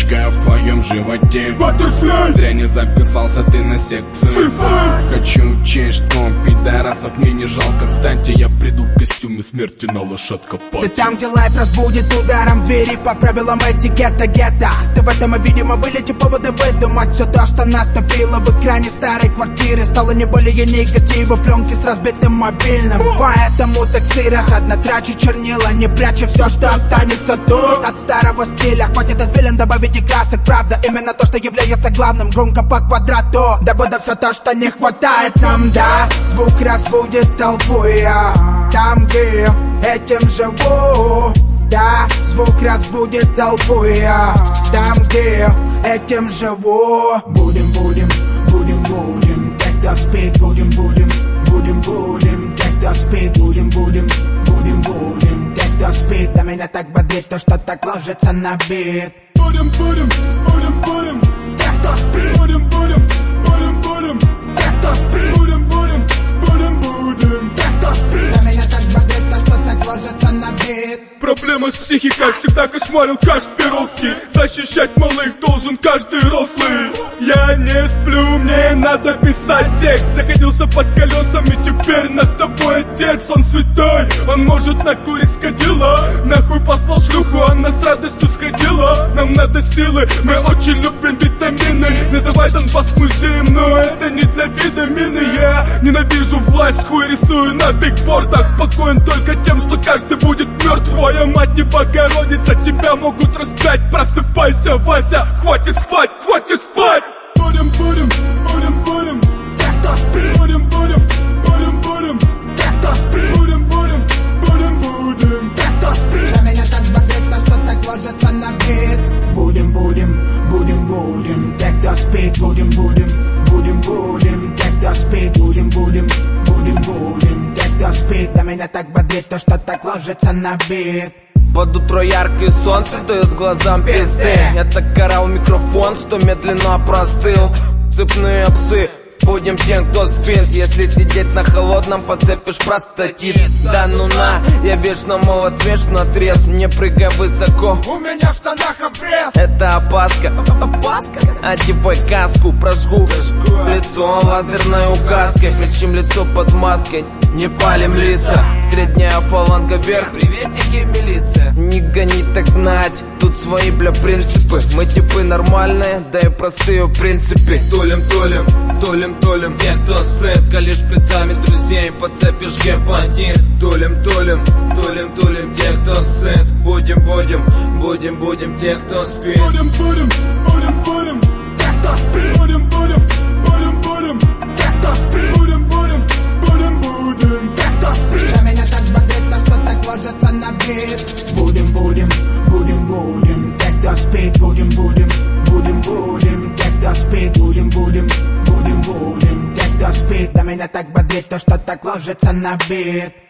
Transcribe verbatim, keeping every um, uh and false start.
точка в твоем животе. Баттерфляй! Зря не записался ты на секцию. Хочу учесть, что пидорасов мне не жалко. Кстати, я приду в костюме смерти на лошадка. Ты там, где лайф разбудит ударом двери по правилам этикета гетто. Ты в этом, видимо, были те поводы выдумать все то, что наступило в экране старой квартиры. Стало не более негатива, пленки с разбитым мобильным. Поэтому таксируешь, жадно трачу чернила, не прячу все, что останется тут от старого стиля. Хватит извилин, добавить и красок. Правда, именно то, что является главным. Громко по квадрату, да вот все то, что не хватает нам, да. Звук разбудит толпу, я там, где этим живу. Да, звук разбудит толпу, я там, где этим живу. Будем, будем, будем, будем, те, кто спит, будем, будем, будем, будем, те, кто спит, будем, будем, будем, будем, те, кто спит. А меня так бодрит то, что так ложится на бит. Будем, будем, будем, будем, те, кто спит, будем, будем, будем, будем, те, кто спит, будем, будем, будем, будем, те, кто спит. А меня так бодрит то, что так ложится на бит. Проблема с психикой всегда кошмарил каждый Перовский. Защищать малых должен каждый рослый. Я не сплю, мне надо писать текст. Находился под колесами, теперь над тобой отец. Он святой, он может накурить скотила. Нахуй послал шлюху, она с радостью сходила. Нам надо силы, мы очень любим витамины. Называй Донбасс музеем, но это не для витамины. Я ненавижу власть, хуй рисую на бигбордах. Спокоен только тем, что каждый будет мертв. Твоя мать не Богородица, тебя могут распять. Просыпайся, Вася, хватит спать, хватит спать. Будем, будем, будем, будем, те, кто спит. Будем, будем, будем, будем, те, кто спит. Будем, будем, будем, будем, те, кто спит. А меня так бодрит то, что так ложится на бит. Будем, будем, будем, будем, те, кто спит. Будем, будем, будем, будем, те, кто спит. Будем, будем, будем, будем, те, кто спит. А меня так бодрит то, что так ложится на бит. Под утро яркое солнце дает глазам пизды. Я так карал микрофон, что медленно простыл. Цепные псы, будем тем, кто спит. Если сидеть на холодном, подцепишь простатит. Да ну на, я вечно молод, вечно трезв. Не прыгай высоко, у меня в штанах обрез. это опаска, опаска. Одевай каску, прожгу лицо лазерной указкой. Причем лицо под маской, не палим лица. Средняя фаланга вверх, приветики, милиция. Не гони так гнать, тут свои, бля, принципы. Мы типы нормальные, да и простые в принципе. Тулим, тулим, тулим, тулим, те, кто сыт. Калишь шприцами друзей, подцепишь гепатит. Тулим, тулим, тулим, тулим, те, кто сыт. Будем, будем, будем, будем, те, кто спит. Будем, будем, будем, будем, те, кто спит. Будем, будем, будем, будем, те, кто спит. Будем, будем, будем, будем, те, кто спит. А меня так бодрит то, что так ложится на бит. Будем, будем, будем, будем, те, кто спит. Будем, будем, будем, будем, те, кто спит. Будем, будем, будем, будем, те, кто спит. А меня так бодрит то, что так ложится на бит.